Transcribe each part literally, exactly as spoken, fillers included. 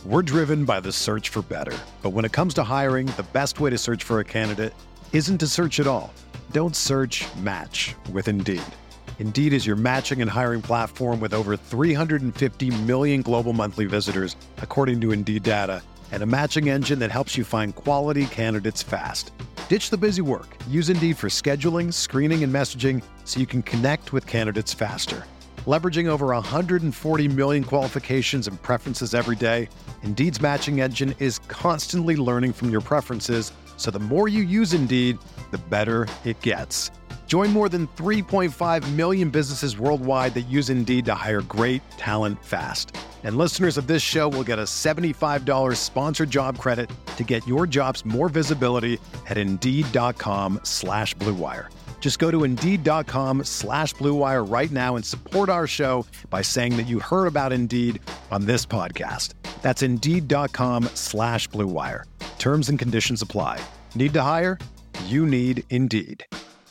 We're driven by the search for better. But when it comes to hiring, the best way to search for a candidate isn't to search at all. Don't search, match with Indeed. Indeed is your matching and hiring platform with over three hundred fifty million global monthly visitors, according to Indeed data, and a matching engine that helps you find quality candidates fast. Ditch the busy work. Use Indeed for scheduling, screening, and messaging so you can connect with candidates faster. Leveraging over one hundred forty million qualifications and preferences every day, Indeed's matching engine is constantly learning from your preferences, so the more you use Indeed, the better it gets. Join more than three point five million businesses worldwide that use Indeed to hire great talent fast. And listeners of this show will get a seventy-five dollars sponsored job credit to get your jobs more visibility at Indeed.com slash Blue Wire. Just go to Indeed.com slash Blue Wire right now and support our show by saying that you heard about Indeed on this podcast. That's Indeed.com slash Blue Wire. Terms and conditions apply. Need to hire? You need Indeed.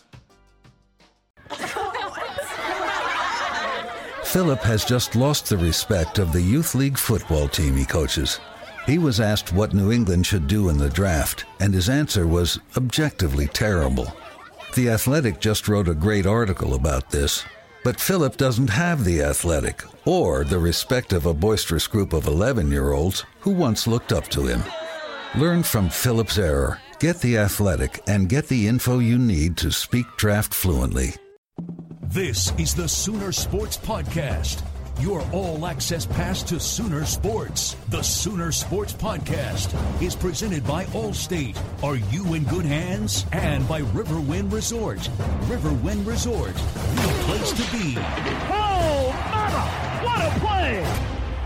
Philip has just lost the respect of the youth league football team he coaches. He was asked what New England should do in the draft, and his answer was objectively terrible. The Athletic just wrote a great article about this, but Philip doesn't have The Athletic or the respect of a boisterous group of eleven-year-olds who once looked up to him. Learn from Philip's error, get The Athletic, and get the info you need to speak draft fluently. This is the Sooner Sports Podcast, your all-access pass to Sooner Sports. The Sooner Sports Podcast is presented by Allstate. Are you in good hands? And by Riverwind Resort. Riverwind Resort, the place to be. Oh, mama! What a play!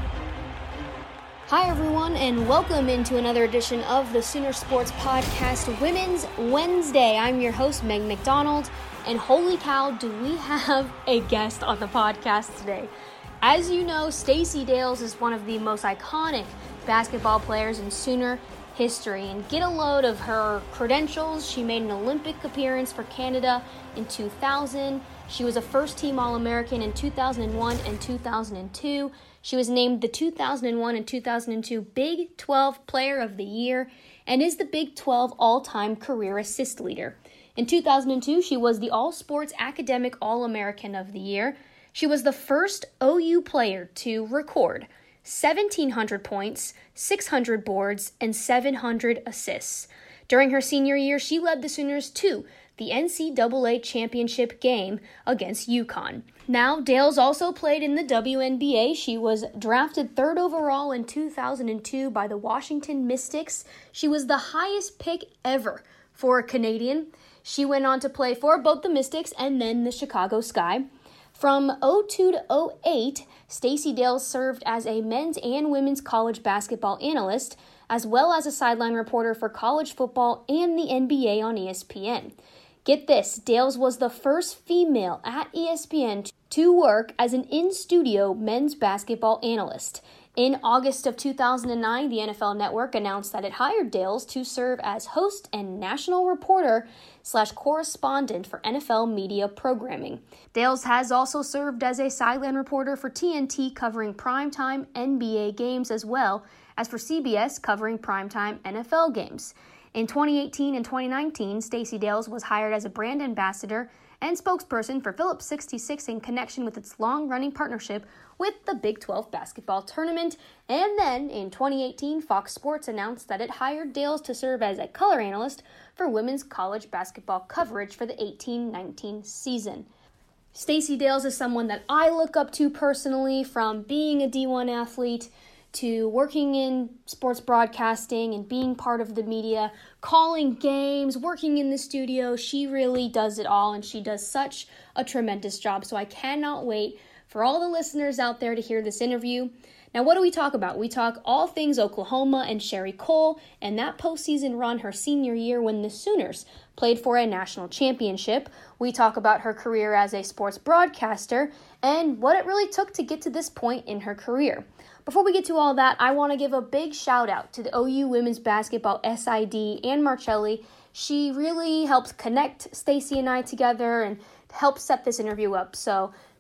Hi, everyone, and welcome into another edition of the Sooner Sports Podcast, Women's Wednesday. I'm your host, Meg McDonald, and holy cow, do we have a guest on the podcast today. As you know, Stacey Dales is one of the most iconic basketball players in Sooner history, and get a load of her credentials. She made an Olympic appearance for Canada in two thousand. She was a first-team All-American in two thousand one and two thousand two. She was named the two thousand one and two thousand two Big twelve Player of the Year and is the Big twelve all-time career assist leader. In two thousand two, she was the All-Sports Academic All-American of the Year. She was the first O U player to record seventeen hundred points, six hundred boards, and seven hundred assists. During her senior year, she led the Sooners to the N C double A championship game against UConn. Now, Dales also played in the W N B A. She was drafted third overall in two thousand two by the Washington Mystics. She was the highest pick ever for a Canadian. She went on to play for both the Mystics and then the Chicago Sky. From oh two to oh eight, Stacey Dales served as a men's and women's college basketball analyst, as well as a sideline reporter for college football and the N B A on E S P N. Get this, Dales was the first female at E S P N to work as an in-studio men's basketball analyst. In August of two thousand nine, the N F L Network announced that it hired Dales to serve as host and national reporter slash correspondent for N F L media programming. Dales has also served as a sideline reporter for T N T covering primetime N B A games, as well as for C B S covering primetime N F L games. In twenty eighteen and twenty nineteen, Stacey Dales was hired as a brand ambassador and spokesperson for Phillips sixty-six in connection with its long-running partnership with the Big twelve basketball tournament. And then, in twenty eighteen, Fox Sports announced that it hired Dales to serve as a color analyst for women's college basketball coverage for the eighteen nineteen season. Stacey Dales is someone that I look up to personally, from being a D one athlete to working in sports broadcasting and being part of the media, calling games, working in the studio. She really does it all, and she does such a tremendous job. So I cannot wait for all the listeners out there to hear this interview. Now, what do we talk about? We talk all things Oklahoma and Sherri Coale and that postseason run her senior year when the Sooners played for a national championship. We talk about her career as a sports broadcaster and what it really took to get to this point in her career. Before we get to all that, I want to give a big shout out to the O U women's basketball S I D, Ann Marcelli. She really helped connect Stacey and I together and help set this interview up. So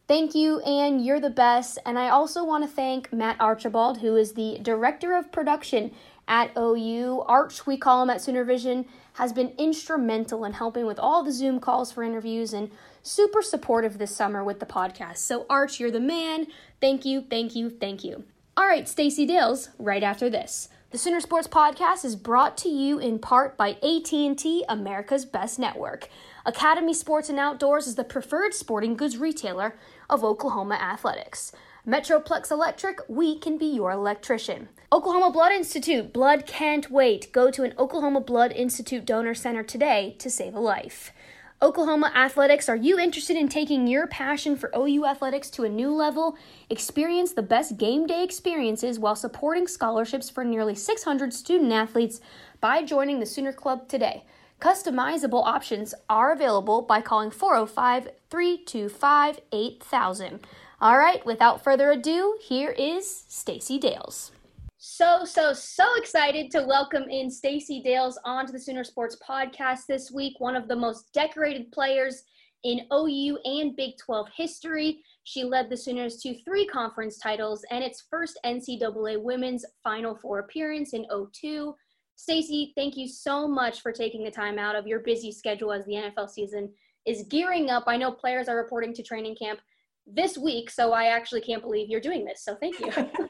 Thank you, Anne. You're the best. And I also want to thank Matt Archibald, who is the Director of Production at O U. Arch, we call him at Sooner Vision, has been instrumental in helping with all the Zoom calls for interviews and super supportive this summer with the podcast. So, Arch, you're the man. Thank you, thank you, thank you. All right, Stacey Dales, right after this. The Sooner Sports Podcast is brought to you in part by A T and T, America's Best Network. Academy Sports and Outdoors is the preferred sporting goods retailer of Oklahoma athletics. Metroplex Electric, we can be your electrician. Oklahoma Blood Institute, blood can't wait. Go to an Oklahoma Blood Institute donor center today to save a life. Oklahoma Athletics, are you interested in taking your passion for O U athletics to a new level? Experience the best game day experiences while supporting scholarships for nearly six hundred student athletes by joining the Sooner Club today. Customizable options are available by calling four oh five, three two five, eight thousand. All right, without further ado, here is Stacey Dales. So, so, so excited to welcome in Stacey Dales onto the Sooner Sports Podcast this week, one of the most decorated players in O U and Big twelve history. She led the Sooners to three conference titles and its first N C double A Women's Final Four appearance in oh two. Stacey, thank you so much for taking the time out of your busy schedule as the N F L season is gearing up. I know players are reporting to training camp this week, so I actually can't believe you're doing this, so thank you.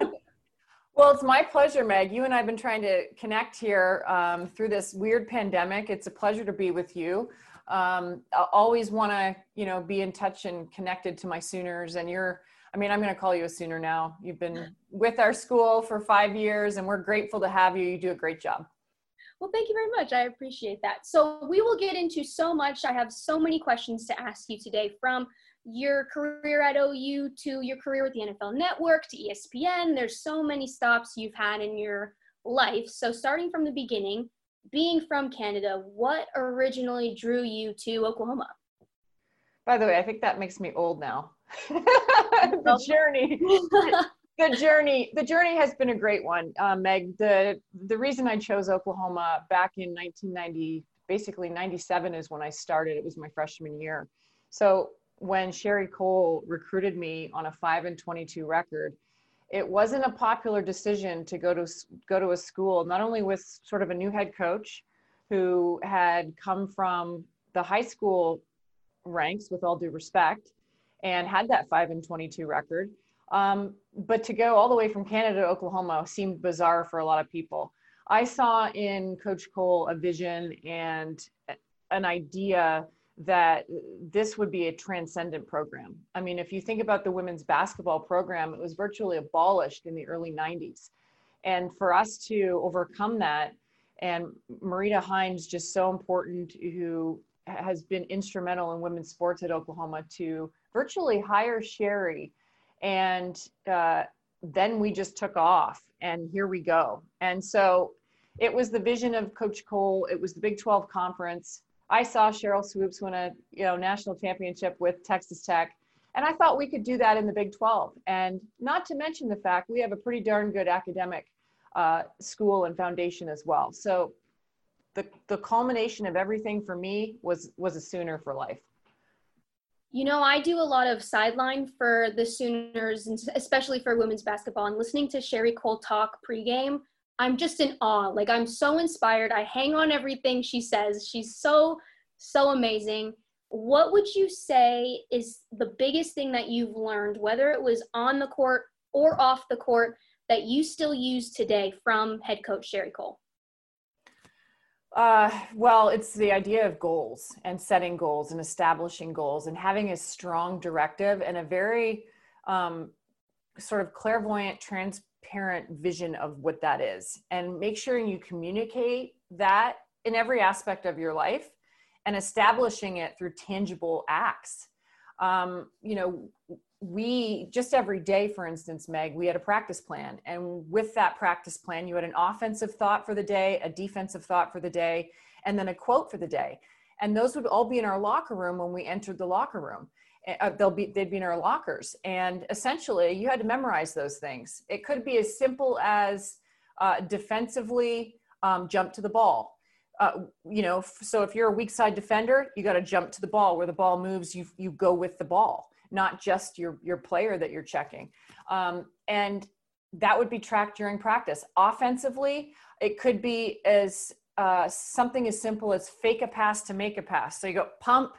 Well, it's my pleasure, Meg. You and I have been trying to connect here um, through this weird pandemic. It's a pleasure to be with you. Um, I always want to, you know, be in touch and connected to my Sooners, and you're, I mean, I'm going to call you a Sooner now. You've been with our school for five years, and we're grateful to have you. You do a great job. Well, thank you very much. I appreciate that. So we will get into so much. I have so many questions to ask you today, from your career at O U to your career with the N F L Network to E S P N. There's so many stops you've had in your life. So starting from the beginning, being from Canada, what originally drew you to Oklahoma? By the way, I think that makes me old now. the journey. The journey, the journey has been a great one, uh, Meg. The the reason I chose Oklahoma back in nineteen ninety, basically ninety-seven is when I started. It was my freshman year. So when Sherry Cole recruited me on a five and twenty-two record, it wasn't a popular decision to go to go to a school, not only with sort of a new head coach who had come from the high school ranks, with all due respect, and had that five and twenty-two record. Um, but to go all the way from Canada to Oklahoma seemed bizarre for a lot of people. I saw in Coach Cole a vision and an idea that this would be a transcendent program. I mean, if you think about the women's basketball program, it was virtually abolished in the early nineties. And for us to overcome that, and Marita Hines, just so important, who has been instrumental in women's sports at Oklahoma, to virtually hire Sherry. And uh, then we just took off, and here we go. And so it was the vision of Coach Cole. It was the Big twelve conference. I saw Cheryl Swoops win a you know national championship with Texas Tech, and I thought we could do that in the Big twelve. And not to mention the fact we have a pretty darn good academic uh, school and foundation as well. So the the culmination of everything for me was was a Sooner for life. You know, I do a lot of sideline for the Sooners, and especially for women's basketball, and listening to Sherry Cole talk pregame, I'm just in awe. Like, I'm so inspired. I hang on everything she says. She's so, so amazing. What would you say is the biggest thing that you've learned, whether it was on the court or off the court, that you still use today from head coach Sherry Cole? Uh, well, it's the idea of goals and setting goals and establishing goals and having a strong directive and a very um, sort of clairvoyant, transparent vision of what that is. And make sure you communicate that in every aspect of your life and establishing it through tangible acts. Um, you know, we just every day, for instance, Meg, we had a practice plan. And with that practice plan, you had an offensive thought for the day, a defensive thought for the day, and then a quote for the day. And those would all be in our locker room when we entered the locker room. Uh, they'll be, they'd be in our lockers. And essentially you had to memorize those things. It could be as simple as uh, defensively um, jump to the ball. Uh, you know, so if you're a weak side defender, you got to jump to the ball. Where the ball moves, you you go with the ball. not just your, your player that you're checking. Um, and that would be tracked during practice. Offensively, it could be as uh, something as simple as fake a pass to make a pass. So you go pump,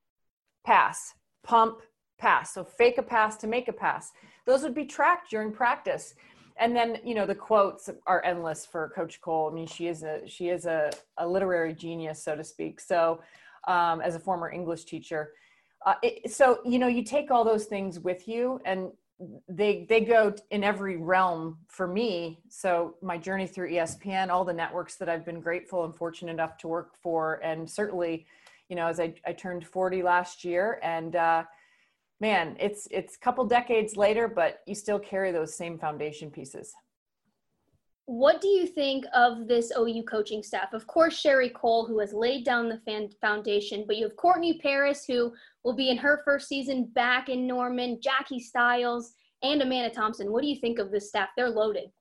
pass, pump, pass. So fake a pass to make a pass. Those would be tracked during practice. And then, you know, the quotes are endless for Coach Cole. I mean, she is a, she is a, a literary genius, so to speak. So um, as a former English teacher, uh, it, so, you know, you take all those things with you, and they, they go in every realm for me. So my journey through E S P N, all the networks that I've been grateful and fortunate enough to work for. And certainly, you know, as I, I turned forty last year, and uh, man, it's it's a couple decades later, but you still carry those same foundation pieces. What do you think of this O U coaching staff? Of course, Sherry Cole, who has laid down the fan foundation, but you have Courtney Paris, who will be in her first season back in Norman, Jackie Stiles, and Amanda Thompson. What do you think of this staff? They're loaded.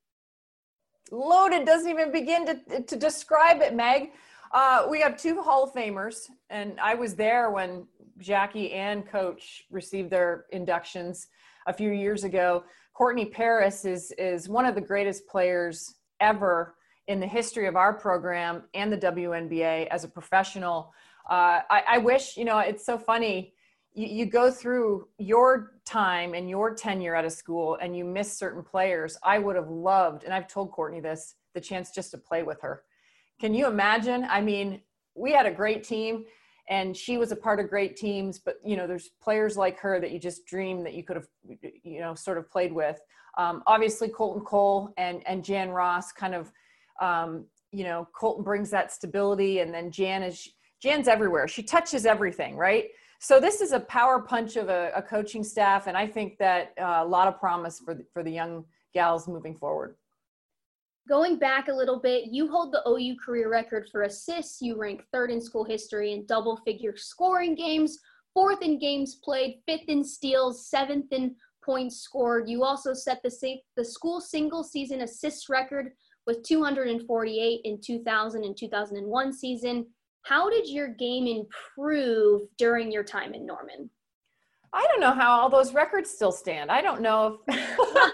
Loaded doesn't even begin to, to describe it, Meg. Uh, we have two Hall of Famers, and I was there when Jackie and Coach received their inductions a few years ago. Courtney Paris is is one of the greatest players ever in the history of our program and the W N B A as a professional. Uh, I, I wish, you know, it's so funny. You, you go through your time and your tenure at a school and you miss certain players. I would have loved, and I've told Courtney this, the chance just to play with her. Can you imagine? I mean, we had a great team, and she was a part of great teams, but, you know, there's players like her that you just dream that you could have, you know, sort of played with. Um, obviously, Colton Cole and, and Jan Ross kind of, um, you know, Colton brings that stability, and then Jan is, Jan's everywhere. She touches everything, right? So this is a power punch of a, a coaching staff, and I think that uh, a lot of promise for the, for the young gals moving forward. Going back a little bit, you hold the O U career record for assists. You rank third in school history in double-figure scoring games, fourth in games played, fifth in steals, seventh in points scored. You also set the the school single-season assists record with two hundred forty-eight in two thousand and two thousand one season. How did your game improve during your time in Norman? I don't know how all those records still stand. I don't know if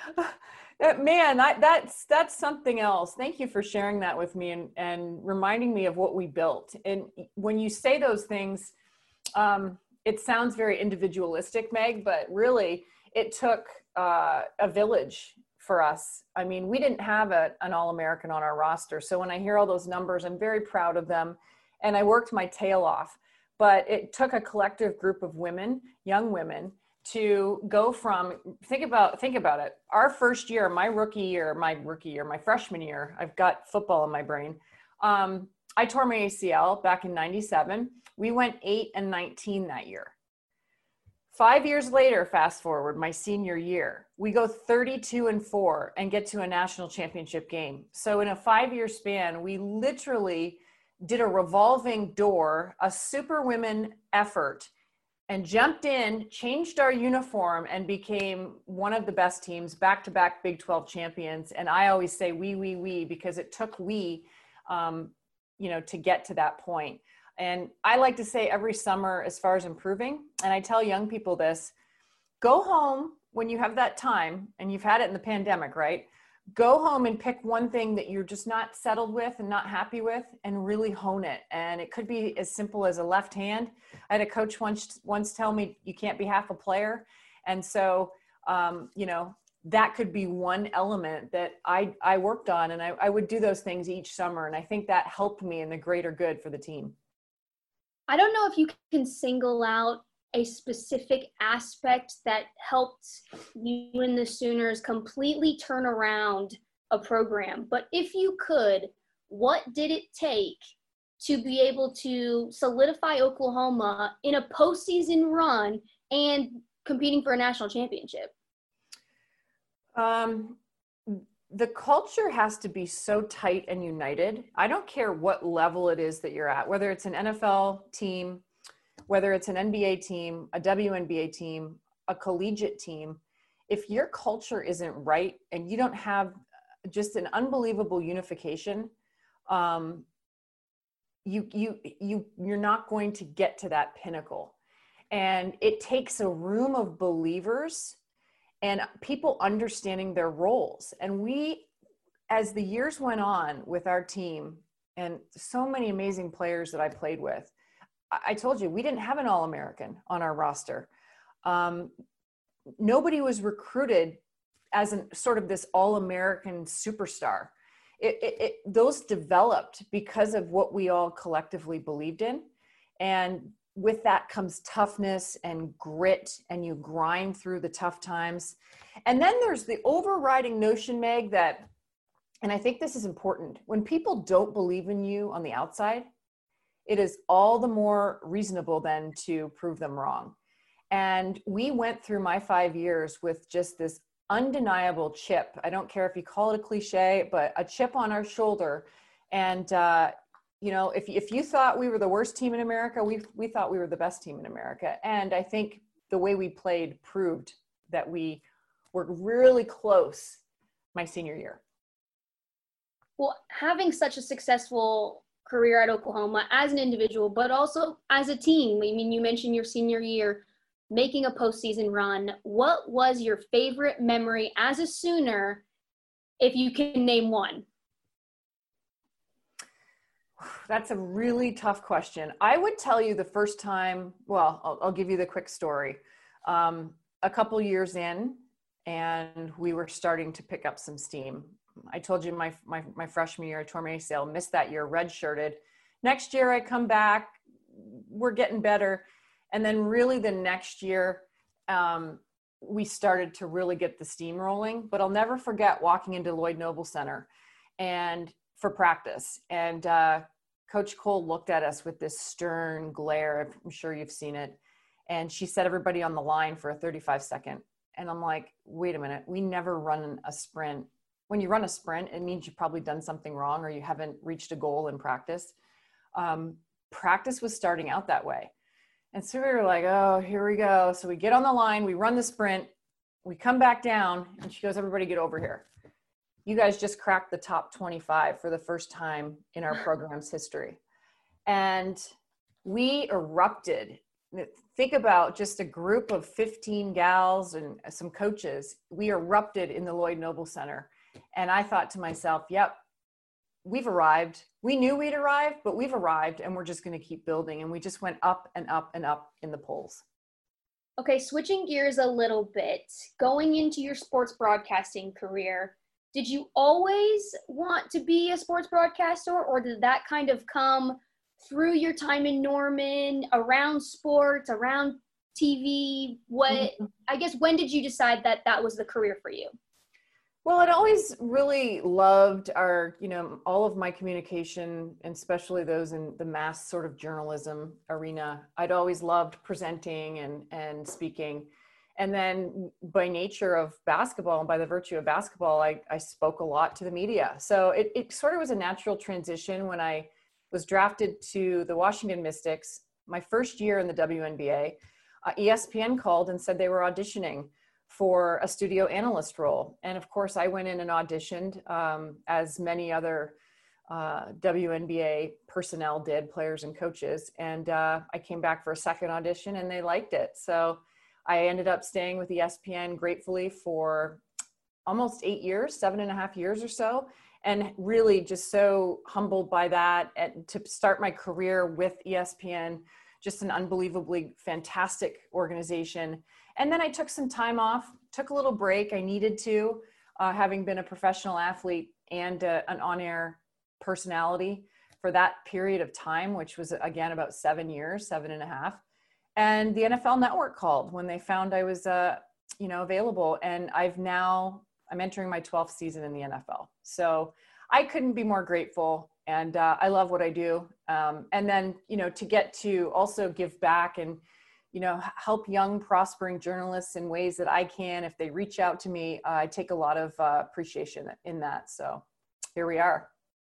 – Man, I, that's that's something else. Thank you for sharing that with me and, and reminding me of what we built. And when you say those things, um, it sounds very individualistic, Meg, but really it took uh, a village for us. I mean, we didn't have a, an All-American on our roster. So when I hear all those numbers, I'm very proud of them. And I worked my tail off. But it took a collective group of women, young women, to go from, think about, think about it. Our first year, my rookie year, my rookie year, my freshman year, I've got football in my brain. Um, I tore my A C L back in ninety-seven. We went eight and nineteen that year. Five years later, fast forward, my senior year, we go thirty-two and four and get to a national championship game. So in a five-year span, we literally did a revolving door, a super women effort, and jumped in, changed our uniform, and became one of the best teams, back-to-back Big twelve champions. And I always say we, we, we, because it took we, um, you know, to get to that point. And I like to say every summer, as far as improving, and I tell young people this, go home when you have that time, and you've had it in the pandemic, right? Go home and pick one thing that you're just not settled with and not happy with, and really hone it. And it could be as simple as a left hand. I had a coach once once tell me you can't be half a player. And so, um, you know, that could be one element that I, I worked on, and I, I would do those things each summer. And I think that helped me in the greater good for the team. I don't know if you can single out a specific aspect that helped you and the Sooners completely turn around a program, but if you could, what did it take to be able to solidify Oklahoma in a postseason run and competing for a national championship? Um, the culture has to be so tight and united. I don't care what level it is that you're at, whether it's an N F L team, whether it's an N B A team, a W N B A team, a collegiate team. If your culture isn't right and you don't have just an unbelievable unification, um, you, you, you, you're not going to get to that pinnacle. And it takes a room of believers and people understanding their roles. And we, as the years went on with our team and so many amazing players that I played with, I told you, we didn't have an All-American on our roster. Um, nobody was recruited as an sort of this All-American superstar. It, it, it, those developed because of what we all collectively believed in. And with that comes toughness and grit, and you grind through the tough times. And then there's the overriding notion, Meg, that, and I think this is important, when people don't believe in you on the outside, it is all the more reasonable then to prove them wrong. And we went through my five years with just this undeniable chip. I don't care if you call it a cliche, but a chip on our shoulder. And, uh, you know, if, if you thought we were the worst team in America, we, we thought we were the best team in America. And I think the way we played proved that we were really close my senior year. Well, having such a successful career at Oklahoma as an individual, but also as a team. I mean, you mentioned your senior year, making a postseason run. What was your favorite memory as a Sooner, if you can name one? That's a really tough question. I would tell you the first time, well, I'll, I'll give you the quick story. Um, a couple years in, and we were starting to pick up some steam. I told you my, my, my freshman year, I tore my A C L, missed that year, redshirted. Next year I come back, we're getting better. And then really the next year, um, we started to really get the steam rolling. But I'll never forget walking into Lloyd Noble Center and for practice. And uh, Coach Cole looked at us with this stern glare. I'm sure you've seen it. And she set everybody on the line for a thirty-five second. And I'm like, wait a minute, we never run a sprint. When you run a sprint, it means you've probably done something wrong or you haven't reached a goal in practice. Um, practice was starting out that way. And so we were like, oh, here we go. So we get on the line, we run the sprint, we come back down, and she goes, everybody get over here. You guys just cracked the top twenty-five for the first time in our program's history. And we erupted. Think about just a group of fifteen gals and some coaches. We erupted in the Lloyd Noble Center. And I thought to myself, yep, we've arrived. We knew we'd arrived, but we've arrived and we're just going to keep building. And we just went up and up and up in the polls. Okay, switching gears a little bit, going into your sports broadcasting career, did you always want to be a sports broadcaster, or did that kind of come through your time in Norman, around sports, around T V? What, mm-hmm. I guess, when did you decide that that was the career for you? Well, I'd always really loved our, you know, all of my communication, and especially those in the mass sort of journalism arena. I'd always loved presenting and, and speaking. And then by nature of basketball and by the virtue of basketball, I, I spoke a lot to the media. So it, it sort of was a natural transition when I was drafted to the Washington Mystics. My first year in the W N B A, uh, E S P N called and said they were auditioning for a studio analyst role. And of course I went in and auditioned um, as many other uh, W N B A personnel did, players and coaches. And uh, I came back for a second audition and they liked it. So I ended up staying with E S P N gratefully for almost eight years, seven and a half years or so. And really just so humbled by that, and to start my career with E S P N, just an unbelievably fantastic organization. And then I took some time off, took a little break. I needed to, uh, having been a professional athlete and uh, an on-air personality for that period of time, which was again about seven years, seven and a half. And the N F L Network called when they found I was, uh, you know, available. And I've now, I'm entering my twelfth season in the N F L. So I couldn't be more grateful. And uh, I love what I do. Um, and then, you know, to get to also give back and, you know, help young, prospering journalists in ways that I can, if they reach out to me, uh, I take a lot of uh, appreciation in that. So here we are.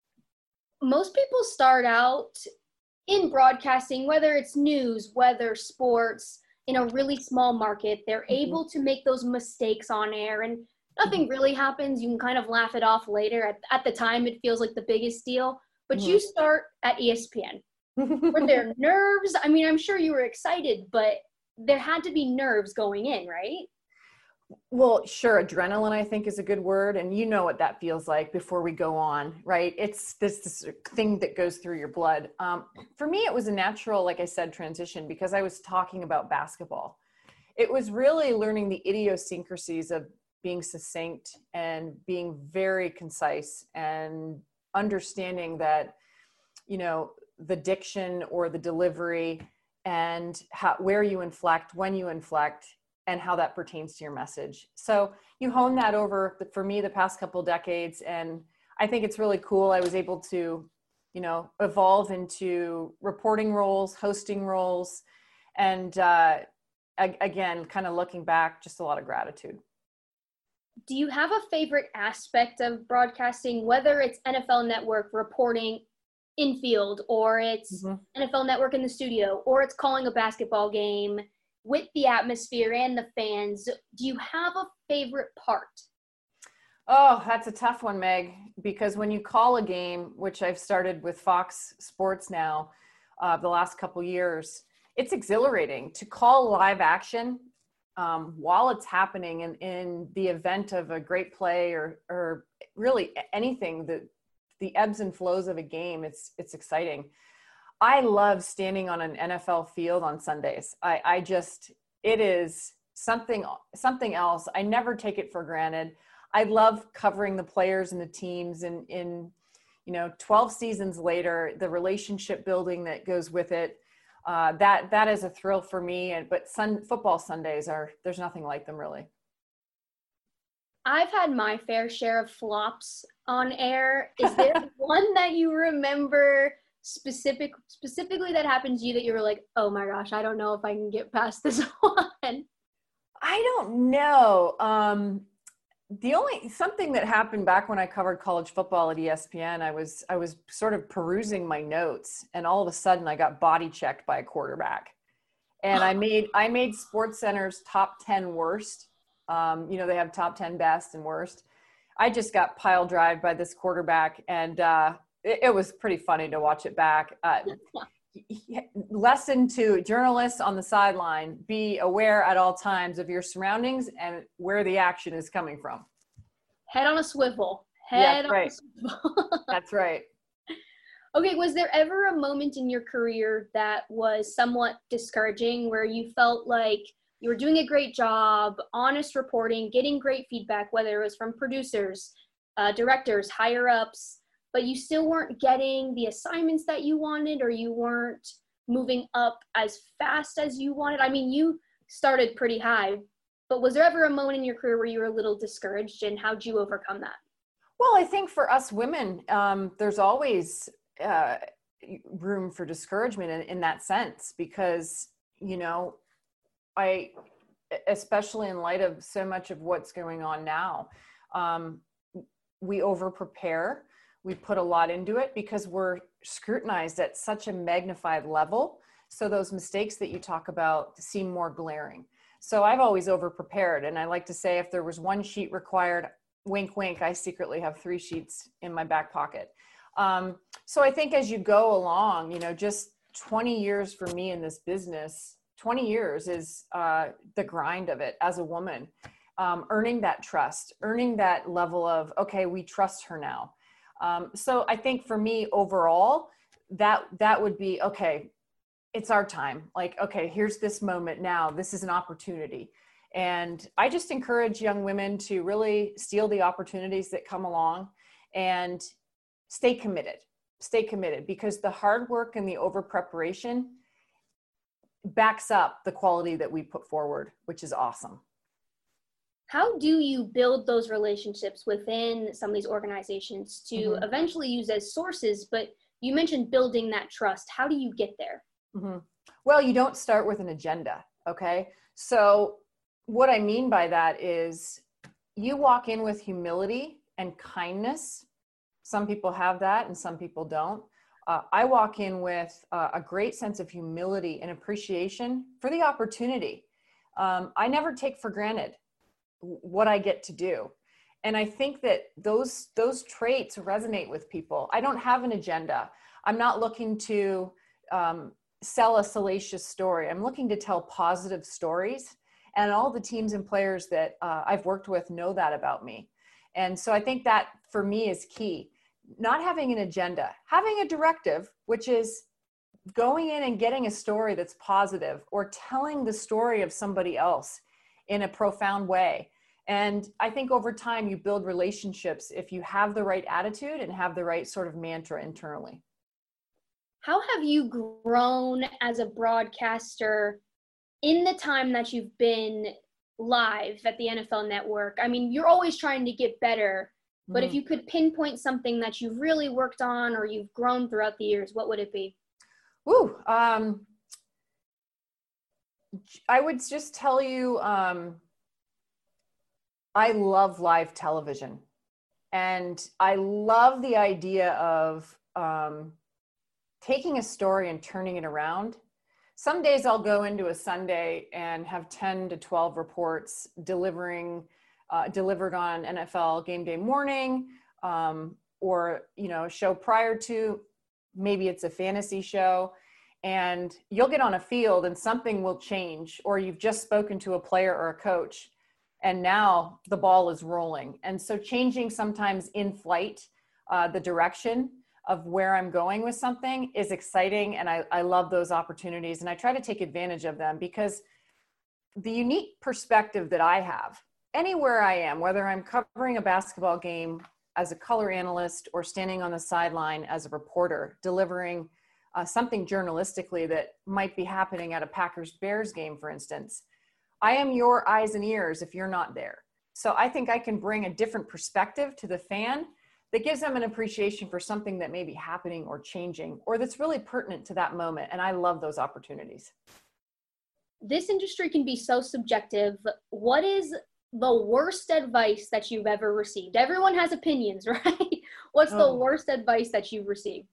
Most people start out in broadcasting, whether it's news, whether sports, in a really small market. They're mm-hmm. able to make those mistakes on air and nothing mm-hmm. really happens. You can kind of laugh it off later. At, at the time, it feels like the biggest deal. But mm-hmm. you start at E S P N. Were there nerves? I mean, I'm sure you were excited, but there had to be nerves going in, right? Well, sure. Adrenaline, I think, is a good word. And you know what that feels like before we go on, right? It's this, this thing that goes through your blood. Um, for me, it was a natural, like I said, transition because I was talking about basketball. It was really learning the idiosyncrasies of being succinct and being very concise and understanding that, you know, the diction or the delivery and how, where you inflect, when you inflect, and how that pertains to your message. So you hone that over, for me, the past couple of decades. And I think it's really cool. I was able to, you know, evolve into reporting roles, hosting roles, and uh, again, kind of looking back, just a lot of gratitude. Do you have a favorite aspect of broadcasting, whether it's N F L Network reporting infield, or it's mm-hmm. N F L Network in the studio, or it's calling a basketball game with the atmosphere and the fans? Do you have a favorite part? Oh, that's a tough one, Meg, because when you call a game, which I've started with Fox Sports now, uh, the last couple years, it's exhilarating to call live action um, while it's happening in, in the event of a great play or, or really anything, the, the ebbs and flows of a game. It's, it's exciting. I love standing on an N F L field on Sundays. I, I just, it is something, something else. I never take it for granted. I love covering the players and the teams, and in, you know, twelve seasons later, the relationship building that goes with it. Uh, that, that is a thrill for me. And, but sun, football Sundays are, there's nothing like them really. I've had my fair share of flops on air. Is there one that you remember specific specifically that happened to you that you were like, oh my gosh, I don't know if I can get past this one? I don't know. Um, the only, something that happened back when I covered college football at E S P N, I was, I was sort of perusing my notes, and all of a sudden I got body checked by a quarterback, and I made, I made SportsCenter's top ten worst. Um, you know, they have top ten best and worst. I just got pile drived by this quarterback, and, uh, It, it was pretty funny to watch it back. Uh, lesson to journalists on the sideline: be aware at all times of your surroundings and where the action is coming from. Head on a swivel. Head yeah, right. on a swivel. That's right. Okay, was there ever a moment in your career that was somewhat discouraging, where you felt like you were doing a great job, honest reporting, getting great feedback, whether it was from producers, uh, directors, higher ups, but you still weren't getting the assignments that you wanted, or you weren't moving up as fast as you wanted? I mean, you started pretty high, but was there ever a moment in your career where you were a little discouraged, and how'd you overcome that? Well, I think for us women, um, there's always uh, room for discouragement in, in that sense, because, you know, I, especially in light of so much of what's going on now, um, we over prepare. We put a lot into it because we're scrutinized at such a magnified level. So those mistakes that you talk about seem more glaring. So I've always over prepared. And I like to say, if there was one sheet required, wink, wink, I secretly have three sheets in my back pocket. Um, so I think as you go along, you know, just twenty years for me in this business, twenty years is uh, the grind of it as a woman, um, earning that trust, earning that level of, okay, we trust her now. Um, so I think for me overall, that, that would be, okay, it's our time. Like, okay, here's this moment now. This is an opportunity. And I just encourage young women to really steal the opportunities that come along and stay committed, stay committed, because the hard work and the over preparation backs up the quality that we put forward, which is awesome. How do you build those relationships within some of these organizations to mm-hmm. eventually use as sources? But you mentioned building that trust. How do you get there? Mm-hmm. Well, you don't start with an agenda. Okay. So what I mean by that is you walk in with humility and kindness. Some people have that and some people don't. Uh, I walk in with uh, a great sense of humility and appreciation for the opportunity. Um, I never take for granted what I get to do. And I think that those, those traits resonate with people. I don't have an agenda. I'm not looking to um, sell a salacious story. I'm looking to tell positive stories, and all the teams and players that uh, I've worked with know that about me. And so I think that for me is key. Not having an agenda, having a directive, which is going in and getting a story that's positive, or telling the story of somebody else in a profound way. And I think over time you build relationships if you have the right attitude and have the right sort of mantra internally. How have you grown as a broadcaster in the time that you've been live at the N F L Network? I mean, you're always trying to get better, but mm. if you could pinpoint something that you've really worked on or you've grown throughout the years, what would it be? Ooh, um, I would just tell you, um, I love live television, and I love the idea of um, taking a story and turning it around. Some days I'll go into a Sunday and have ten to twelve reports delivering, uh, delivered on N F L game day morning, um, or, you know, a show prior to, maybe it's a fantasy show, and you'll get on a field and something will change, or you've just spoken to a player or a coach, and now the ball is rolling. And so changing sometimes in flight, uh, the direction of where I'm going with something is exciting. And I, I love those opportunities, and I try to take advantage of them, because the unique perspective that I have anywhere I am, whether I'm covering a basketball game as a color analyst or standing on the sideline as a reporter, delivering uh, something journalistically that might be happening at a Packers-Bears game, for instance, I am your eyes and ears if you're not there. So I think I can bring a different perspective to the fan that gives them an appreciation for something that may be happening or changing, or that's really pertinent to that moment. And I love those opportunities. This industry can be so subjective. What is the worst advice that you've ever received? Everyone has opinions, right? What's oh. the worst advice that you've received?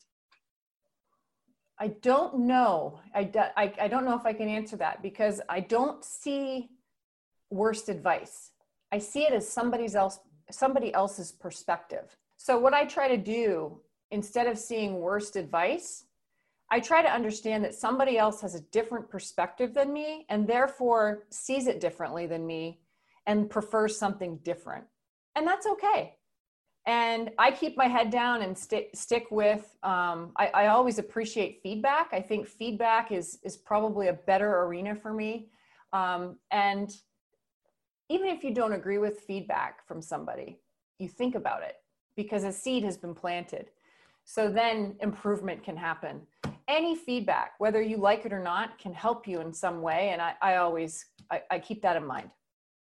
I don't know. I, I, I don't know if I can answer that, because I don't see worst advice. I see it as somebody's else, somebody else's perspective. So what I try to do, instead of seeing worst advice, I try to understand that somebody else has a different perspective than me, and therefore sees it differently than me and prefers something different. And that's okay. And I keep my head down and st- stick with, um, I, I always appreciate feedback. I think feedback is, is probably a better arena for me. Um, and even if you don't agree with feedback from somebody, you think about it, because a seed has been planted. So then improvement can happen. Any feedback, whether you like it or not, can help you in some way. And I, I always, I, I keep that in mind.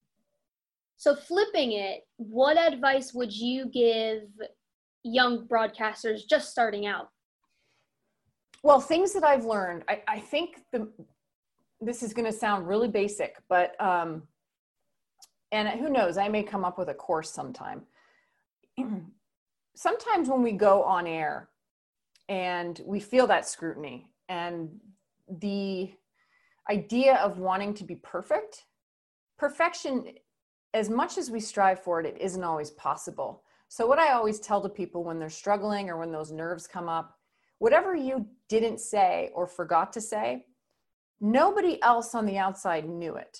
So flipping it, what advice would you give young broadcasters just starting out? Well, things that I've learned, I, I think the, this is going to sound really basic, but, um, and who knows, I may come up with a course sometime. Sometimes when we go on air and we feel that scrutiny and the idea of wanting to be perfect, perfection, as much as we strive for it, it isn't always possible. So what I always tell to people when they're struggling or when those nerves come up, whatever you didn't say or forgot to say, nobody else on the outside knew it.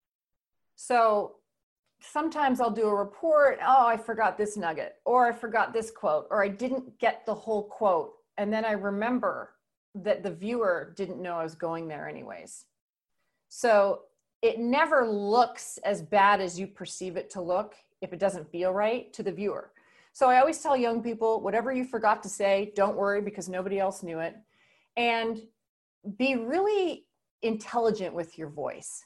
So sometimes I'll do a report, oh, I forgot this nugget, or I forgot this quote, or I didn't get the whole quote. And then I remember that the viewer didn't know I was going there anyways. So it never looks as bad as you perceive it to look if it doesn't feel right to the viewer. So I always tell young people, whatever you forgot to say, don't worry, because nobody else knew it. And be really intelligent with your voice.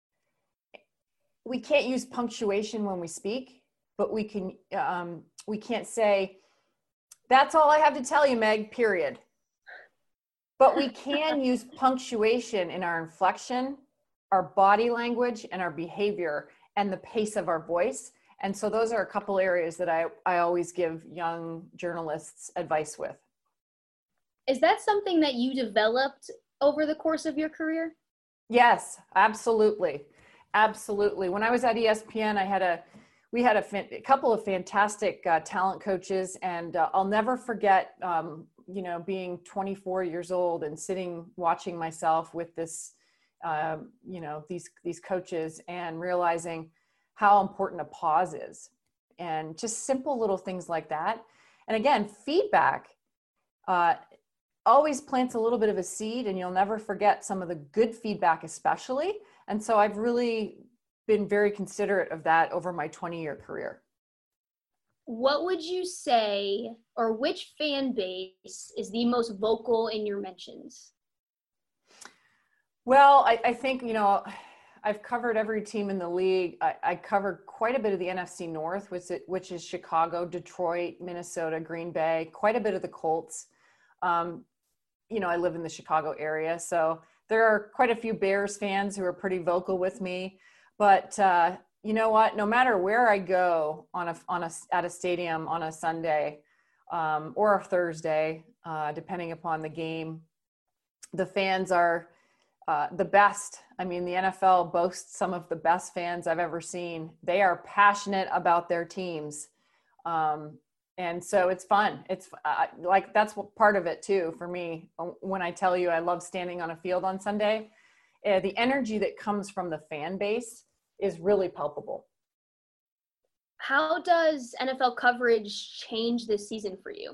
We can't use punctuation when we speak, but we can, um, we can't say, that's all I have to tell you, Meg, period. But we can use punctuation in our inflection, our body language, and our behavior, and the pace of our voice. And so those are a couple areas that I, I always give young journalists advice with. Is that something that you developed over the course of your career? Yes, absolutely. Absolutely. When I was at E S P N, I had a, we had a, fan, a couple of fantastic uh, talent coaches, and uh, I'll never forget um, you know, being twenty-four years old and sitting, watching myself with this, um, you know, these, these coaches, and realizing how important a pause is, and just simple little things like that. And again, feedback uh, always plants a little bit of a seed, and you'll never forget some of the good feedback, especially. And so I've really been very considerate of that over my twenty year career. What would you say, or which fan base is the most vocal in your mentions? Well, I, I think, you know, I've covered every team in the league. I, I covered quite a bit of the N F C North, which, it, which is Chicago, Detroit, Minnesota, Green Bay, quite a bit of the Colts. Um, you know, I live in the Chicago area, so there are quite a few Bears fans who are pretty vocal with me. But uh, you know what? No matter where I go on a on a at a stadium on a Sunday um, or a Thursday, uh, depending upon the game, the fans are uh, the best. I mean, the N F L boasts some of the best fans I've ever seen. They are passionate about their teams, um, and so it's fun. It's uh, like that's what part of it too for me. When I tell you I love standing on a field on Sunday, uh, the energy that comes from the fan base is really palpable. How does N F L coverage change this season for you?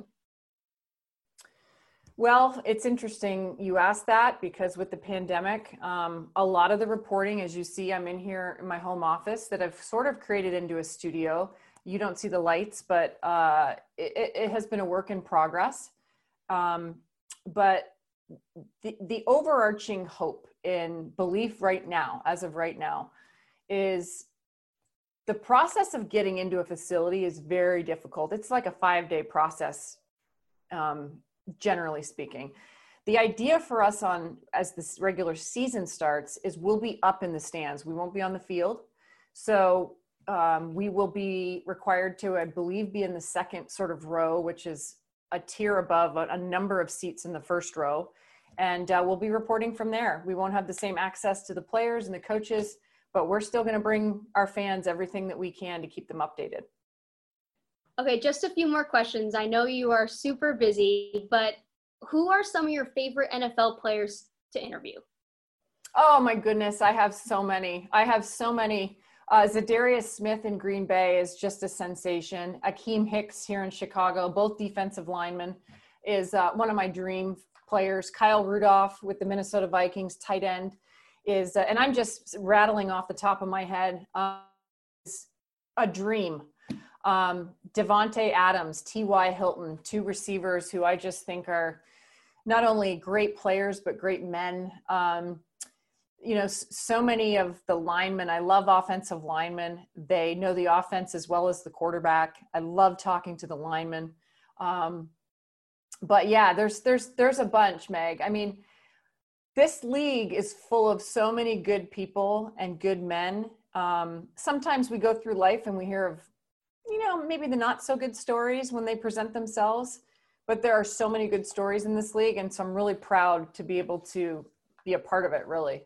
Well, it's interesting you asked that, because with the pandemic, um, a lot of the reporting, as you see, I'm in here in my home office that I've sort of created into a studio. You don't see the lights, but uh, it, it has been a work in progress. Um, but the, the overarching hope and belief right now, as of right now, is the process of getting into a facility is very difficult. It's like a five day process, um, generally speaking. The idea for us on, as this regular season starts, is we'll be up in the stands. We won't be on the field. So um, we will be required to, I believe, be in the second sort of row, which is a tier above a, a number of seats in the first row. And uh, we'll be reporting from there. We won't have the same access to the players and the coaches, but we're still going to bring our fans everything that we can to keep them updated. Okay, just a few more questions. I know you are super busy, but who are some of your favorite N F L players to interview? Oh my goodness, I have so many. I have so many. Uh, Zadarius Smith in Green Bay is just a sensation. Akeem Hicks here in Chicago, both defensive linemen, is uh, one of my dream players. Kyle Rudolph with the Minnesota Vikings, tight end, is, uh, and I'm just rattling off the top of my head, uh, is a dream. Um, Devontae Adams, T Y Hilton, two receivers who I just think are not only great players, but great men. Um, you know, so many of the linemen, I love offensive linemen. They know the offense as well as the quarterback. I love talking to the linemen. Um, but yeah, there's, there's, there's a bunch, Meg. I mean, this league is full of so many good people and good men. Um, sometimes we go through life and we hear of, you know, maybe the not so good stories when they present themselves, but there are so many good stories in this league. And so I'm really proud to be able to be a part of it, really.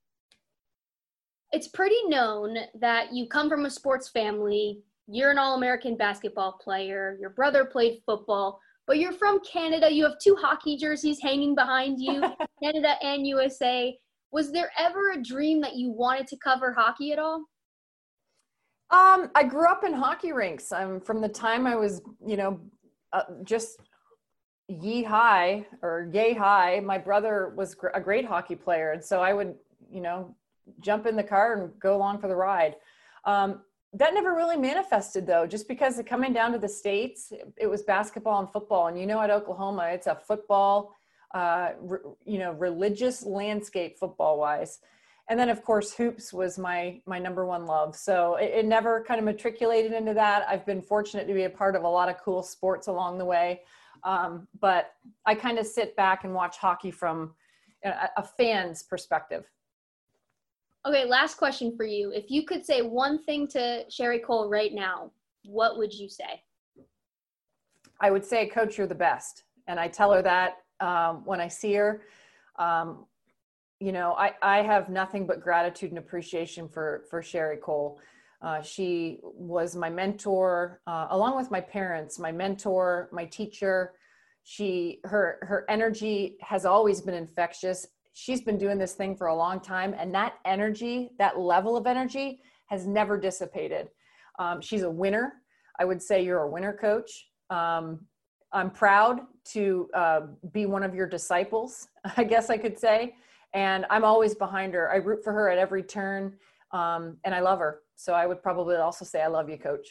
It's pretty known that you come from a sports family. You're an All-American basketball player. Your brother played football, but you're from Canada. You have two hockey jerseys hanging behind you, Canada and U S A. Was there ever a dream that you wanted to cover hockey at all? Um, I grew up in hockey rinks. Um, from the time I was, you know, uh, just yee high or yay high, my brother was gr- a great hockey player. And so I would, you know, jump in the car and go along for the ride. Um, that never really manifested though, just because of coming down to the States, it, it was basketball and football. And you know, at Oklahoma, it's a football, uh, re- you know, religious landscape football wise. And then of course, hoops was my, my number one love. So it, it never kind of matriculated into that. I've been fortunate to be a part of a lot of cool sports along the way. Um, but I kind of sit back and watch hockey from a, a fan's perspective. Okay, last question for you. If you could say one thing to Sherri Coale right now, what would you say? I would say, Coach, you're the best. And I tell her that um, when I see her. Um, you know, I, I have nothing but gratitude and appreciation for, for Sherri Coale. Uh, she was my mentor, uh, along with my parents, my mentor, my teacher. She, her, her energy has always been infectious. She's been doing this thing for a long time, and that energy, that level of energy has never dissipated. Um, she's a winner. I would say you're a winner, coach. Um, I'm proud to uh, be one of your disciples, I guess I could say. And I'm always behind her. I root for her at every turn, um, and I love her. So I would probably also say I love you, coach.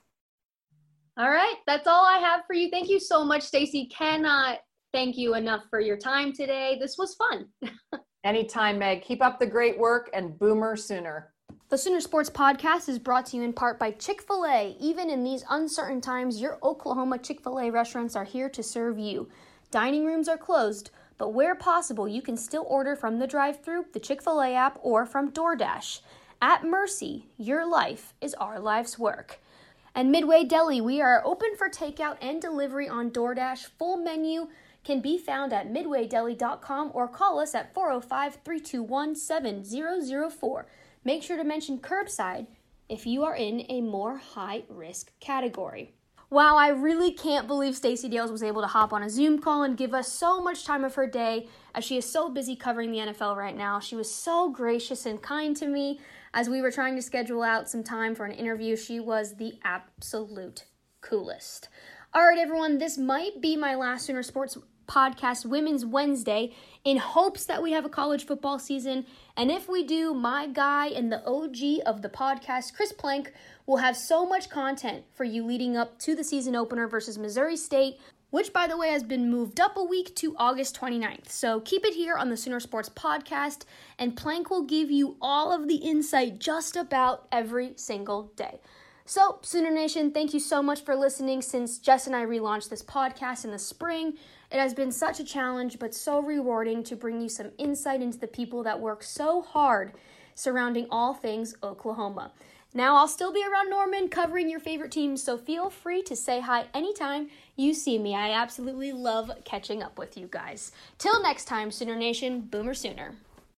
All right, that's all I have for you. Thank you so much, Stacey. Cannot thank you enough for your time today. This was fun. Anytime, Meg. Keep up the great work, and Boomer Sooner. The Sooner Sports Podcast is brought to you in part by Chick-fil-A. Even in these uncertain times, your Oklahoma Chick-fil-A restaurants are here to serve you. Dining rooms are closed, but where possible, you can still order from the drive-thru, the Chick-fil-A app, or from DoorDash. At Mercy, your life is our life's work. And Midway Deli, we are open for takeout and delivery on DoorDash. Full menu can be found at midway deli dot com or call us at four oh five, three two one, seven oh oh four. Make sure to mention curbside if you are in a more high-risk category. Wow, I really can't believe Stacey Dales was able to hop on a Zoom call and give us so much time of her day, as she is so busy covering the N F L right now. She was so gracious and kind to me as we were trying to schedule out some time for an interview. She was the absolute coolest. All right, everyone, this might be my last Sooner Sports Podcast Women's Wednesday, in hopes that we have a college football season. And if we do, my guy and the O G of the podcast, Chris Plank, will have so much content for you leading up to the season opener versus Missouri State, which, by the way, has been moved up a week to August twenty-ninth. So keep it here on the Sooner Sports Podcast, and Plank will give you all of the insight just about every single day. So, Sooner Nation, thank you so much for listening since Jess and I relaunched this podcast in the spring. It has been such a challenge, but so rewarding to bring you some insight into the people that work so hard surrounding all things Oklahoma. Now, I'll still be around Norman covering your favorite teams, so feel free to say hi anytime you see me. I absolutely love catching up with you guys. Till next time, Sooner Nation, Boomer Sooner.